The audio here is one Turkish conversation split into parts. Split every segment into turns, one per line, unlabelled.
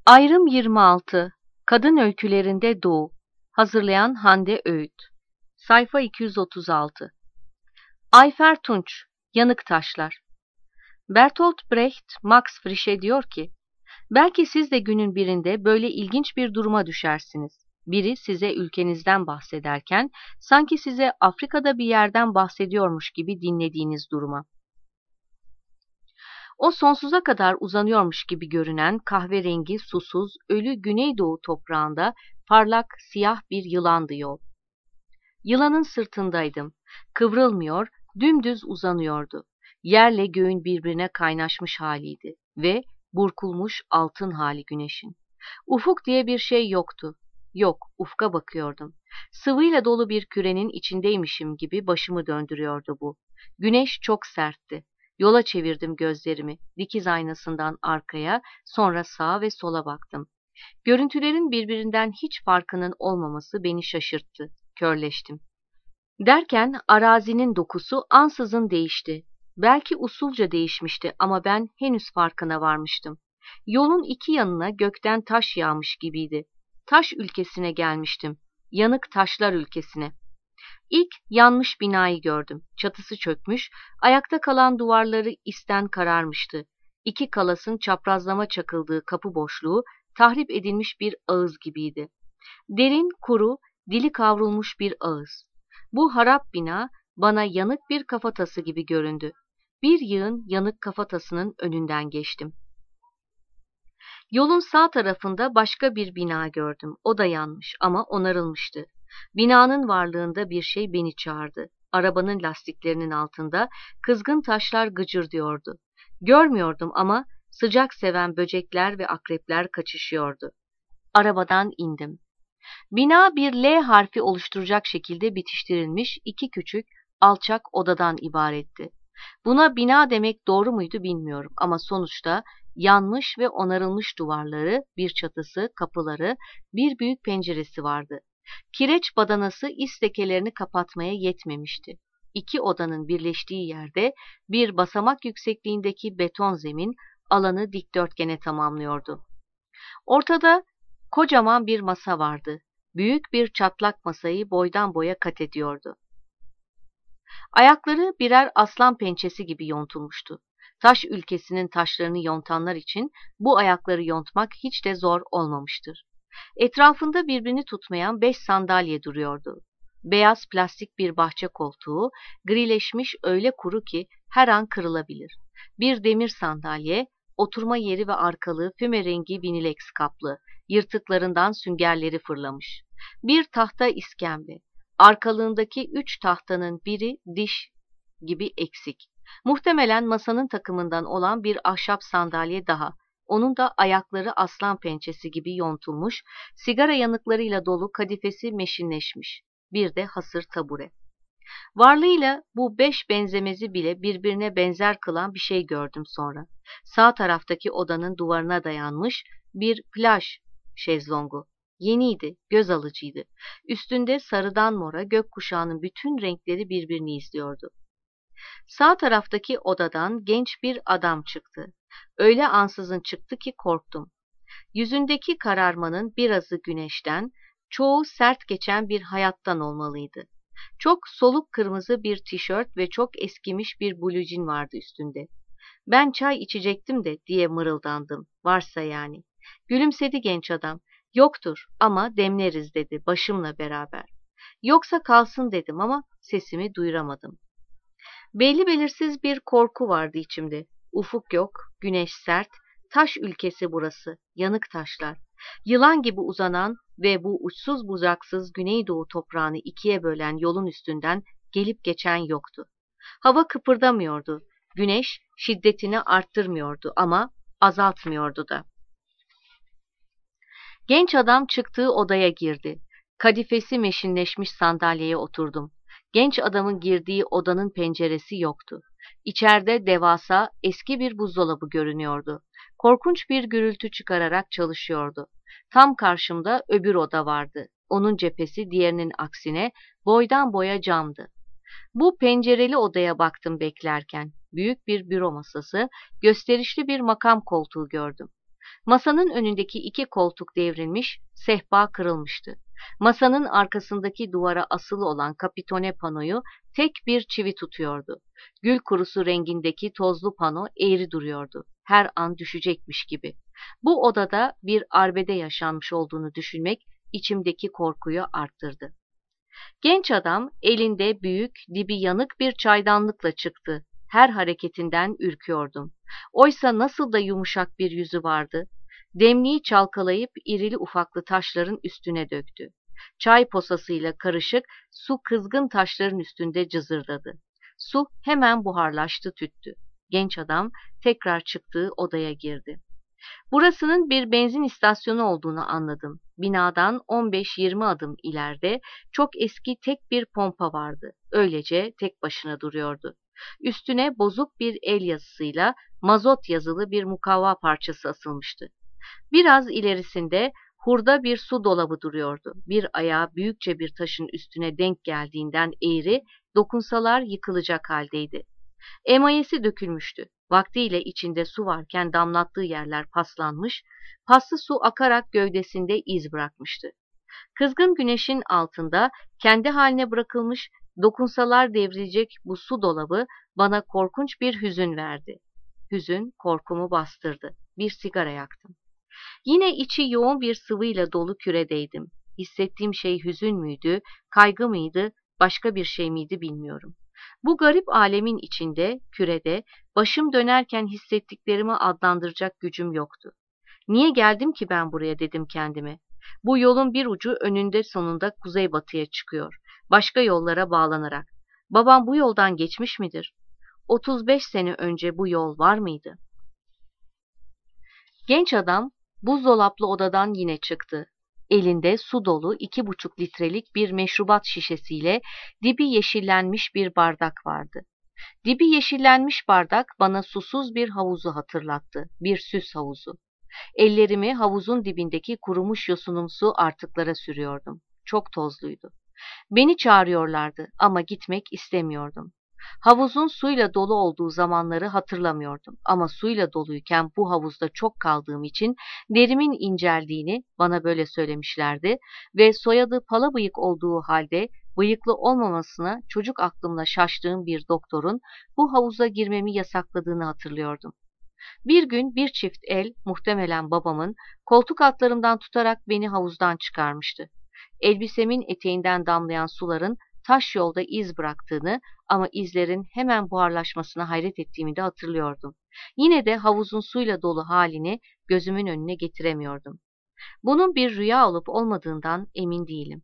Ayrım 26. Kadın Öykülerinde Doğu. Hazırlayan Hande Öğüt. Sayfa 236. Ayfer Tunç. Yanık Taşlar. Bertolt Brecht, Max Frisch'e diyor ki, belki siz de günün birinde böyle ilginç bir duruma düşersiniz. Biri size ülkenizden bahsederken, sanki size Afrika'da bir yerden bahsediyormuş gibi dinlediğiniz duruma. O sonsuza kadar uzanıyormuş gibi görünen kahverengi, susuz, ölü Güneydoğu toprağında parlak, siyah bir yılandı yol. Yılanın sırtındaydım. Kıvrılmıyor, dümdüz uzanıyordu. Yerle göğün birbirine kaynaşmış haliydi ve burkulmuş altın hali güneşin. Ufuk diye bir şey yoktu. Yok, ufka bakıyordum. Sıvıyla dolu bir kürenin içindeymişim gibi başımı döndürüyordu bu. Güneş çok sertti. Yola çevirdim gözlerimi. Dikiz aynasından arkaya, sonra sağa ve sola baktım. Görüntülerin birbirinden hiç farkının olmaması beni şaşırttı. Körleştim. Derken arazinin dokusu ansızın değişti. Belki usulca değişmişti ama ben henüz farkına varmıştım. Yolun iki yanına gökten taş yağmış gibiydi. Taş ülkesine gelmiştim. Yanık taşlar ülkesine. İlk yanmış binayı gördüm. Çatısı çökmüş, ayakta kalan duvarları isten kararmıştı. İki kalasın çaprazlama çakıldığı kapı boşluğu tahrip edilmiş bir ağız gibiydi. Derin, kuru, dili kavrulmuş bir ağız. Bu harap bina bana yanık bir kafatası gibi göründü. Bir yığın yanık kafatasının önünden geçtim. Yolun sağ tarafında başka bir bina gördüm. O da yanmış ama onarılmıştı. Binanın varlığında bir şey beni çağırdı. Arabanın lastiklerinin altında kızgın taşlar gıcırdıyordu. Görmüyordum ama sıcak seven böcekler ve akrepler kaçışıyordu. Arabadan indim. Bina bir L harfi oluşturacak şekilde bitiştirilmiş iki küçük, alçak odadan ibaretti. Buna bina demek doğru muydu bilmiyorum ama sonuçta yanmış ve onarılmış duvarları, bir çatısı, kapıları, bir büyük penceresi vardı. Kireç badanası is lekelerini kapatmaya yetmemişti. İki odanın birleştiği yerde bir basamak yüksekliğindeki beton zemin alanı dikdörtgene tamamlıyordu. Ortada kocaman bir masa vardı. Büyük bir çatlak masayı boydan boya kat ediyordu. Ayakları birer aslan pençesi gibi yontulmuştu. Taş ülkesinin taşlarını yontanlar için bu ayakları yontmak hiç de zor olmamıştır. Etrafında birbirini tutmayan 5 sandalye duruyordu. Beyaz plastik bir bahçe koltuğu, grileşmiş öyle kuru ki her an kırılabilir. Bir demir sandalye, oturma yeri ve arkalığı füme rengi vinileks kaplı, yırtıklarından süngerleri fırlamış. Bir tahta iskemle, arkalığındaki 3 tahtanın biri diş gibi eksik. Muhtemelen masanın takımından olan bir ahşap sandalye daha. Onun da ayakları aslan pençesi gibi yontulmuş, sigara yanıklarıyla dolu kadifesi meşinleşmiş. Bir de hasır tabure. Varlığıyla bu 5 benzemezi bile birbirine benzer kılan bir şey gördüm sonra. Sağ taraftaki odanın duvarına dayanmış bir plaj şezlongu. Yeniydi, göz alıcıydı. Üstünde sarıdan mora gökkuşağının bütün renkleri birbirini izliyordu. Sağ taraftaki odadan genç bir adam çıktı. Öyle ansızın çıktı ki korktum. Yüzündeki kararmanın birazı güneşten, çoğu sert geçen bir hayattan olmalıydı. Çok soluk kırmızı bir tişört ve çok eskimiş bir blucin vardı üstünde. Ben çay içecektim de diye mırıldandım. Varsa yani. Gülümsedi genç adam. Yoktur ama demleriz dedi başımla beraber. Yoksa kalsın dedim ama sesimi duyuramadım. Belli belirsiz bir korku vardı içimde. Ufuk yok, güneş sert, taş ülkesi burası, yanık taşlar. Yılan gibi uzanan ve bu uçsuz bucaksız Güneydoğu toprağını ikiye bölen yolun üstünden gelip geçen yoktu. Hava kıpırdamıyordu, güneş şiddetini arttırmıyordu ama azaltmıyordu da. Genç adam çıktığı odaya girdi. Kadifesi meşinleşmiş sandalyeye oturdum. Genç adamın girdiği odanın penceresi yoktu. İçeride devasa eski bir buzdolabı görünüyordu. Korkunç bir gürültü çıkararak çalışıyordu. Tam karşımda öbür oda vardı. Onun cephesi diğerinin aksine boydan boya camdı. Bu pencereli odaya baktım beklerken. Büyük bir büro masası, gösterişli bir makam koltuğu gördüm. Masanın önündeki 2 koltuk devrilmiş, sehpa kırılmıştı. Masanın arkasındaki duvara asılı olan kapitone panoyu tek bir çivi tutuyordu. Gül kurusu rengindeki tozlu pano eğri duruyordu. Her an düşecekmiş gibi. Bu odada bir arbede yaşanmış olduğunu düşünmek içimdeki korkuyu arttırdı. Genç adam elinde büyük, dibi yanık bir çaydanlıkla çıktı. Her hareketinden ürküyordum. Oysa nasıl da yumuşak bir yüzü vardı. Demliği çalkalayıp irili ufaklı taşların üstüne döktü. Çay posasıyla karışık su kızgın taşların üstünde cızırdadı. Su hemen buharlaştı tüttü. Genç adam tekrar çıktığı odaya girdi. Burasının bir benzin istasyonu olduğunu anladım. Binadan 15-20 adım ileride çok eski tek bir pompa vardı. Öylece tek başına duruyordu. Üstüne bozuk bir el yazısıyla mazot yazılı bir mukavva parçası asılmıştı. Biraz ilerisinde hurda bir su dolabı duruyordu. Bir ayağı büyükçe bir taşın üstüne denk geldiğinden eğri, dokunsalar yıkılacak haldeydi. Emayesi dökülmüştü. Vaktiyle içinde su varken damlattığı yerler paslanmış, paslı su akarak gövdesinde iz bırakmıştı. Kızgın güneşin altında kendi haline bırakılmış, dokunsalar devrilecek bu su dolabı bana korkunç bir hüzün verdi. Hüzün korkumu bastırdı. Bir sigara yaktım. Yine içi yoğun bir sıvıyla dolu küredeydim. Hissettiğim şey hüzün müydü, kaygı mıydı, başka bir şey miydi bilmiyorum. Bu garip alemin içinde, kürede, başım dönerken hissettiklerimi adlandıracak gücüm yoktu. Niye geldim ki ben buraya dedim kendime. Bu yolun bir ucu önünde sonunda kuzeybatıya çıkıyor. Başka yollara bağlanarak. Babam bu yoldan geçmiş midir? 35 sene önce bu yol var mıydı? Genç adam buzdolaplı odadan yine çıktı. Elinde su dolu 2,5 litrelik bir meşrubat şişesiyle dibi yeşillenmiş bir bardak vardı. Dibi yeşillenmiş bardak bana susuz bir havuzu hatırlattı, bir süs havuzu. Ellerimi havuzun dibindeki kurumuş yosunumsu artıklara sürüyordum. Çok tozluydu. Beni çağırıyorlardı ama gitmek istemiyordum. Havuzun suyla dolu olduğu zamanları hatırlamıyordum ama suyla doluyken bu havuzda çok kaldığım için derimin inceldiğini bana böyle söylemişlerdi ve soyadı Palabıyık olduğu halde bıyıklı olmamasına çocuk aklımla şaştığım bir doktorun bu havuza girmemi yasakladığını hatırlıyordum. Bir gün bir çift el, muhtemelen babamın, koltuk altlarımdan tutarak beni havuzdan çıkarmıştı. Elbisemin eteğinden damlayan suların taş yolda iz bıraktığını ama izlerin hemen buharlaşmasına hayret ettiğimi de hatırlıyordum. Yine de havuzun suyla dolu halini gözümün önüne getiremiyordum. Bunun bir rüya olup olmadığından emin değilim.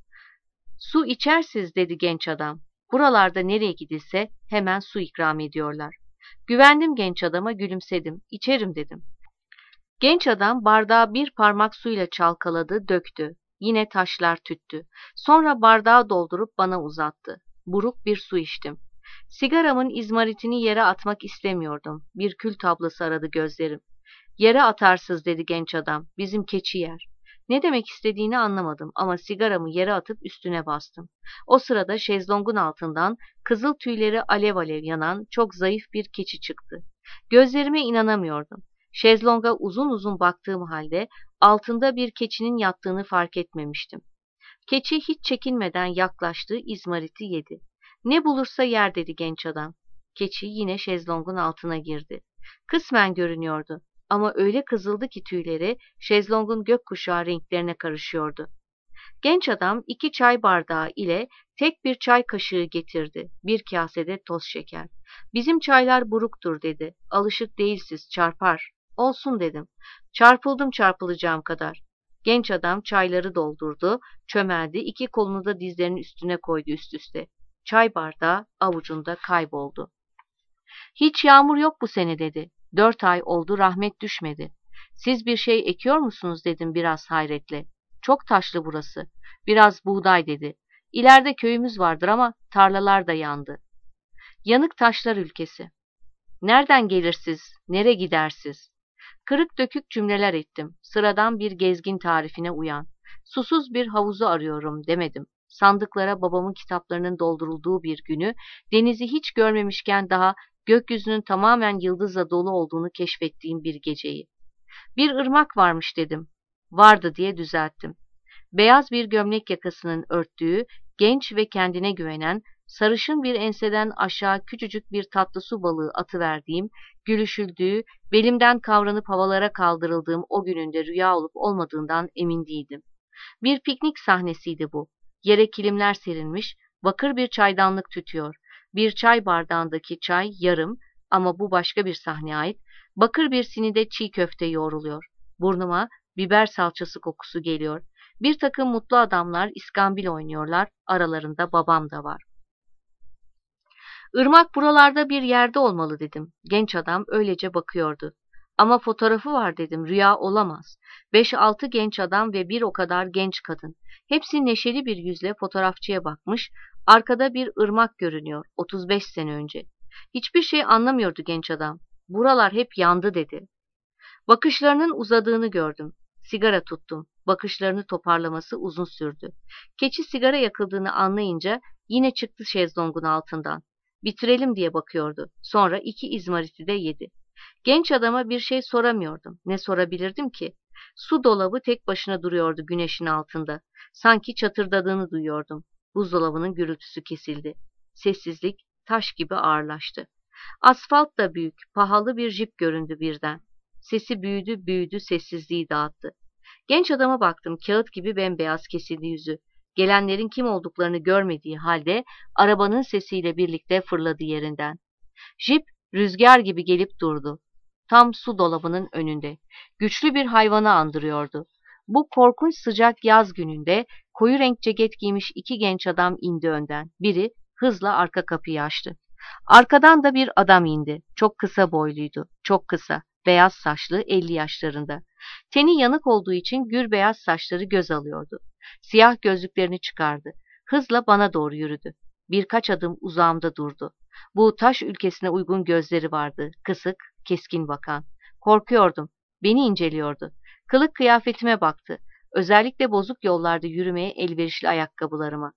Su içersiz dedi genç adam. Buralarda nereye gidilse hemen su ikram ediyorlar. Güvendim genç adama, gülümsedim. İçerim dedim. Genç adam bardağı bir parmak suyla çalkaladı, döktü. Yine taşlar tüttü. Sonra bardağı doldurup bana uzattı. Buruk bir su içtim. Sigaramın izmaritini yere atmak istemiyordum. Bir kül tablası aradı gözlerim. Yere atarsız dedi genç adam. Bizim keçi yer. Ne demek istediğini anlamadım ama sigaramı yere atıp üstüne bastım. O sırada şezlongun altından kızıl tüyleri alev alev yanan çok zayıf bir keçi çıktı. Gözlerime inanamıyordum. Şezlonga uzun uzun baktığım halde altında bir keçinin yattığını fark etmemiştim. Keçi hiç çekinmeden yaklaştı, izmariti yedi. Ne bulursa yer dedi genç adam. Keçi yine şezlongun altına girdi. Kısmen görünüyordu ama öyle kızıldı ki tüyleri şezlongun gökkuşağı renklerine karışıyordu. Genç adam 2 çay bardağı ile tek bir çay kaşığı getirdi. Bir kasede toz şeker. Bizim çaylar buruktur dedi. Alışık değilsiz, çarpar. Olsun dedim. Çarpıldım çarpılacağım kadar. Genç adam çayları doldurdu, çömeldi, 2 kolunu da dizlerinin üstüne koydu üst üste. Çay bardağı avucunda kayboldu. Hiç yağmur yok bu sene dedi. 4 ay oldu rahmet düşmedi. Siz bir şey ekiyor musunuz dedim biraz hayretle. Çok taşlı burası. Biraz buğday dedi. İleride köyümüz vardır ama tarlalar da yandı. Yanık taşlar ülkesi. Nereden gelirsiz, nere gidersiz? Kırık dökük cümleler ettim. Sıradan bir gezgin tarifine uyan. Susuz bir havuzu arıyorum demedim. Sandıklara babamın kitaplarının doldurulduğu bir günü, denizi hiç görmemişken daha gökyüzünün tamamen yıldızla dolu olduğunu keşfettiğim bir geceyi. Bir ırmak varmış dedim. Vardı diye düzelttim. Beyaz bir gömlek yakasının örttüğü, genç ve kendine güvenen, sarışın bir enseden aşağı küçücük bir tatlı su balığı atıverdiğim, gülüşüldüğü, belimden kavranıp havalara kaldırıldığım o gününde rüya olup olmadığından emin değildim. Bir piknik sahnesiydi bu. Yere kilimler serilmiş, bakır bir çaydanlık tütüyor. Bir çay bardağındaki çay yarım ama bu başka bir sahneye ait. Bakır bir sinide çiğ köfte yoğruluyor. Burnuma biber salçası kokusu geliyor. Bir takım mutlu adamlar iskambil oynuyorlar. Aralarında babam da var. Irmak buralarda bir yerde olmalı dedim. Genç adam öylece bakıyordu. Ama fotoğrafı var dedim. Rüya olamaz. 5-6 genç adam ve bir o kadar genç kadın. Hepsi neşeli bir yüzle fotoğrafçıya bakmış. Arkada bir ırmak görünüyor. 35 sene önce. Hiçbir şey anlamıyordu genç adam. Buralar hep yandı dedi. Bakışlarının uzadığını gördüm. Sigara tuttum. Bakışlarını toparlaması uzun sürdü. Keçi sigara yakıldığını anlayınca yine çıktı şezlongun altından. Bitirelim diye bakıyordu. Sonra 2 izmariti de yedi. Genç adama bir şey soramıyordum. Ne sorabilirdim ki? Su dolabı tek başına duruyordu güneşin altında. Sanki çatırdadığını duyuyordum. Buzdolabının gürültüsü kesildi. Sessizlik taş gibi ağırlaştı. Asfalt da büyük, pahalı bir jip göründü birden. Sesi büyüdü büyüdü, sessizliği dağıttı. Genç adama baktım, kağıt gibi bembeyaz kesildi yüzü. Gelenlerin kim olduklarını görmediği halde arabanın sesiyle birlikte fırladı yerinden. Jip rüzgar gibi gelip durdu. Tam su dolabının önünde. Güçlü bir hayvanı andırıyordu. Bu korkunç sıcak yaz gününde koyu renk ceket giymiş 2 genç adam indi önden. Biri hızla arka kapıyı açtı. Arkadan da bir adam indi. Çok kısa boyluydu. Çok kısa. Beyaz saçlı, 50 yaşlarında. Teni yanık olduğu için gür beyaz saçları göz alıyordu. Siyah gözlüklerini çıkardı. Hızla bana doğru yürüdü. Birkaç adım uzağımda durdu. Bu taş ülkesine uygun gözleri vardı. Kısık, keskin bakan. Korkuyordum. Beni inceliyordu. Kılık kıyafetime baktı. Özellikle bozuk yollarda yürümeye elverişli ayakkabılarıma.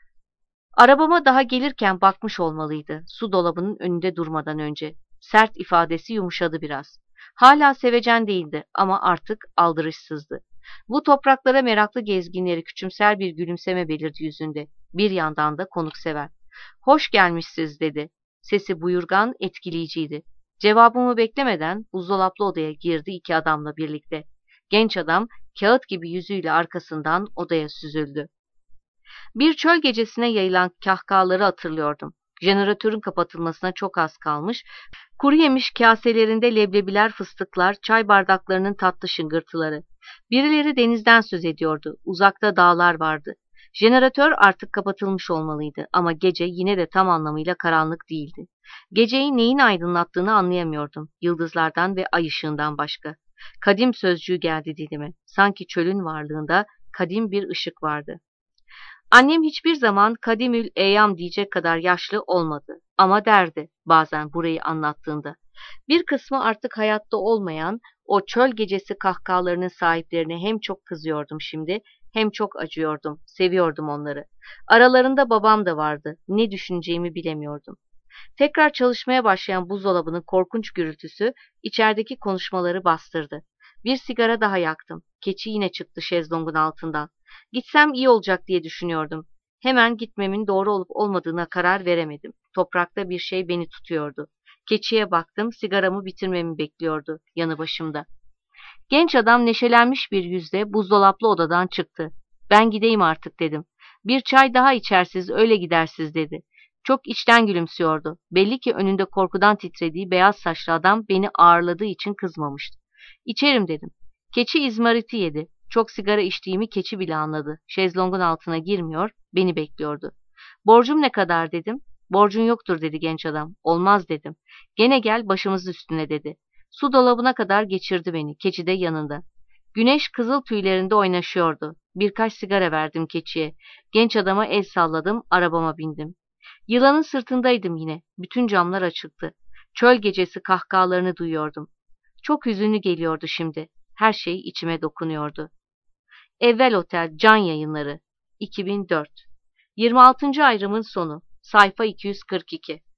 Arabama daha gelirken bakmış olmalıydı, su dolabının önünde durmadan önce. Sert ifadesi yumuşadı biraz. Hala sevecen değildi ama artık aldırışsızdı. Bu topraklara meraklı gezginleri küçümser bir gülümseme belirdi yüzünde. Bir yandan da konuksever. Hoş gelmişsiniz dedi. Sesi buyurgan, etkileyiciydi. Cevabımı beklemeden buzdolaplı odaya girdi 2 adamla birlikte. Genç adam kağıt gibi yüzüyle arkasından odaya süzüldü. Bir çöl gecesine yayılan kahkahaları hatırlıyordum. Jeneratörün kapatılmasına çok az kalmış, kuru yemiş kaselerinde leblebiler, fıstıklar, çay bardaklarının tatlı şıngırtıları. Birileri denizden söz ediyordu, uzakta dağlar vardı. Jeneratör artık kapatılmış olmalıydı ama gece yine de tam anlamıyla karanlık değildi. Geceyi neyin aydınlattığını anlayamıyordum, yıldızlardan ve ay ışığından başka. Kadim sözcüğü geldi dilime, sanki çölün varlığında kadim bir ışık vardı. Annem hiçbir zaman kadimül eyyam diyecek kadar yaşlı olmadı ama derdi bazen burayı anlattığında. Bir kısmı artık hayatta olmayan o çöl gecesi kahkahalarının sahiplerine hem çok kızıyordum şimdi hem çok acıyordum, seviyordum onları. Aralarında babam da vardı, ne düşüneceğimi bilemiyordum. Tekrar çalışmaya başlayan buzdolabının korkunç gürültüsü içerideki konuşmaları bastırdı. Bir sigara daha yaktım. Keçi yine çıktı şezlongun altından. Gitsem iyi olacak diye düşünüyordum. Hemen gitmemin doğru olup olmadığına karar veremedim. Toprakta bir şey beni tutuyordu. Keçiye baktım, sigaramı bitirmemi bekliyordu yanı başımda. Genç adam neşelenmiş bir yüzle buzdolaplı odadan çıktı. Ben gideyim artık dedim. Bir çay daha içersiz öyle gidersiz dedi. Çok içten gülümsüyordu. Belli ki önünde korkudan titrediği beyaz saçlı adam beni ağırladığı için kızmamıştı. İçerim dedim. Keçi izmariti yedi. Çok sigara içtiğimi keçi bile anladı. Şezlongun altına girmiyor, beni bekliyordu. Borcum ne kadar dedim. Borcun yoktur dedi genç adam. Olmaz dedim. Gene gel başımız üstüne dedi. Su dolabına kadar geçirdi beni. Keçi de yanında. Güneş kızıl tüylerinde oynaşıyordu. Birkaç sigara verdim keçiye. Genç adama el salladım, arabama bindim. Yılanın sırtındaydım yine. Bütün camlar açıktı. Çöl gecesi kahkahalarını duyuyordum. Çok hüzünlü geliyordu şimdi. Her şey içime dokunuyordu. Evvel Otel Can Yayınları 2004 26. ayrımın sonu sayfa 242